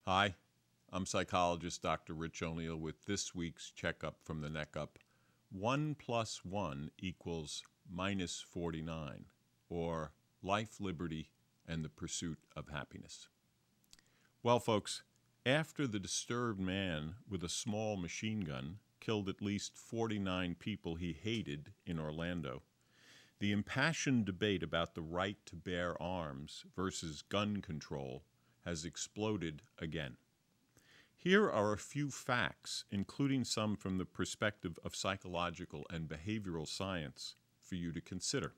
Hi, I'm psychologist Dr. Rich O'Neill with this week's checkup from the neck up. 1 plus 1 equals minus 49, or life, liberty, and the pursuit of happiness. Well, folks, after the disturbed man with a small machine gun killed at least 49 people he hated in Orlando, the impassioned debate about the right to bear arms versus gun control has exploded again. Here are a few facts, including some from the perspective of psychological and behavioral science, for you to consider.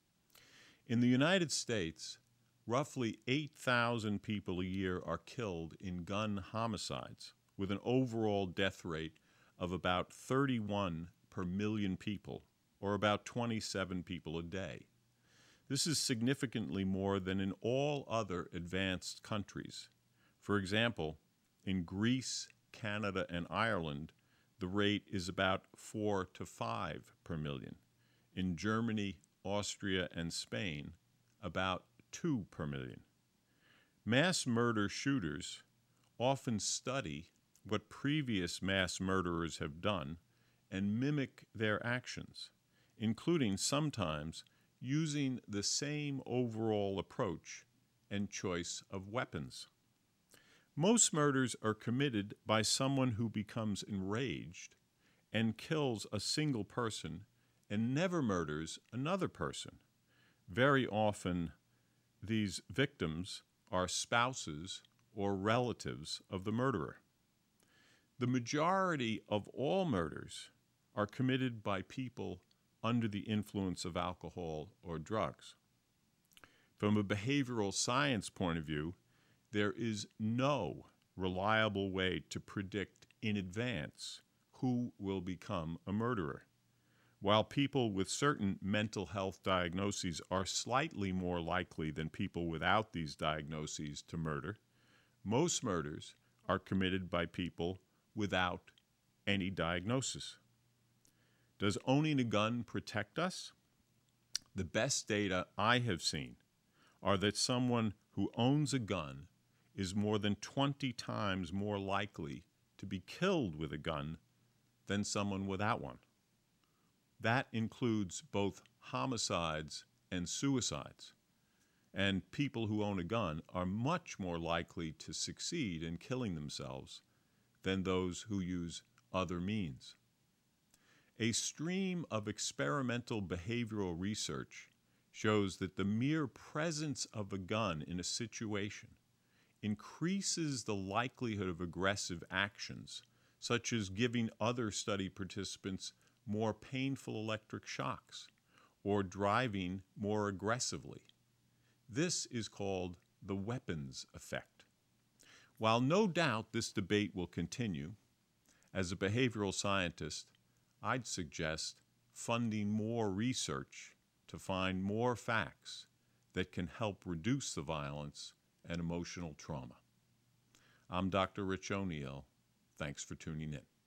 In the United States, roughly 8,000 people a year are killed in gun homicides, with an overall death rate of about 31 per million people, or about 27 people a day. This is significantly more than in all other advanced countries. For example, in Greece, Canada, and Ireland, the rate is about 4 to 5 per million. In Germany, Austria, and Spain, about 2 per million. Mass murder shooters often study what previous mass murderers have done and mimic their actions, including sometimes using the same overall approach and choice of weapons. Most murders are committed by someone who becomes enraged and kills a single person and never murders another person. Very often, these victims are spouses or relatives of the murderer. The majority of all murders are committed by people under the influence of alcohol or drugs. From a behavioral science point of view, there is no reliable way to predict in advance who will become a murderer. While people with certain mental health diagnoses are slightly more likely than people without these diagnoses to murder, most murders are committed by people without any diagnosis. Does owning a gun protect us? The best data I have seen are that someone who owns a gun is more than 20 times more likely to be killed with a gun than someone without one. That includes both homicides and suicides. And people who own a gun are much more likely to succeed in killing themselves than those who use other means. A stream of experimental behavioral research shows that the mere presence of a gun in a situation increases the likelihood of aggressive actions, such as giving other study participants more painful electric shocks or driving more aggressively. This is called the weapons effect. While no doubt this debate will continue, as a behavioral scientist, I'd suggest funding more research to find more facts that can help reduce the violence and emotional trauma. I'm Dr. Rich O'Neill. Thanks for tuning in.